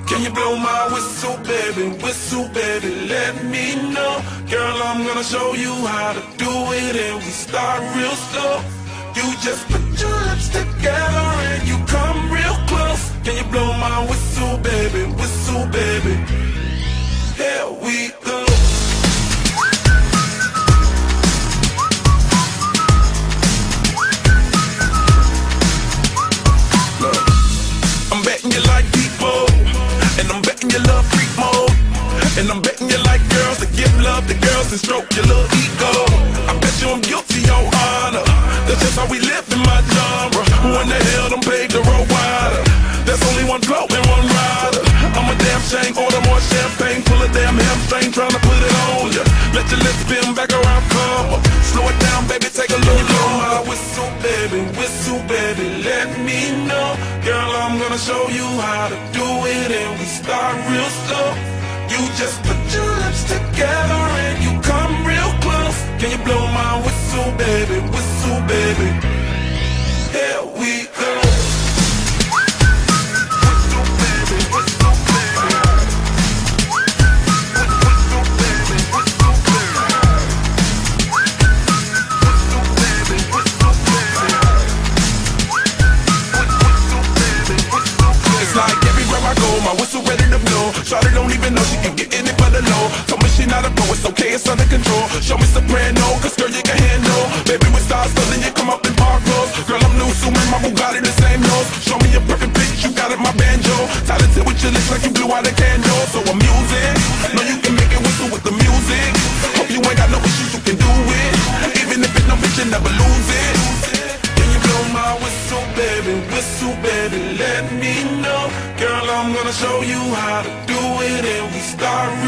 Can you blow my whistle, baby, let me know. Girl, I'm gonna show you how to do it, and we start real slow. You just put your lips together and you come real close. Can you blow my whistle, baby, here we go. Look, I'm betting you like people, and I'm betting you love freak mode, and I'm betting you like girls that give love to girls and stroke your little ego. I bet you I'm guilty, your honor. That's just how we live in my genre. Who in the hell done paved the road wider? There's only one float and one rider. I'm a damn shame, order more champagne, pull a damn hamstring, tryna put it on ya. Let your lips spin back around, come up. Slow it down, baby, take a look. Blow my whistle, baby, let me know. Girl, I'm gonna show you how to do it, and we start real slow. You just put your lips together and you come real close. Can you blow my whistle, baby, here we go. My whistle ready to blow. Shawty don't even know she can get in it for the low. Told me she not a pro, it's okay, it's under control. Show me soprano, cause girl you can handle. Baby with stars, so then you come up in park clothes. Girl I'm new, so man, my Bugatti the same nose. Show me a perfect pitch, you got it, my banjo. Talented with your lips like you blew out a candle. So I'm using, know you can make it whistle with the music. Hope you ain't got no issues, you can do it. Even if it's no bitch, you never lose it. Can you blow my whistle, baby, let me know. Girl, I'm gonna show you how to do it, and we start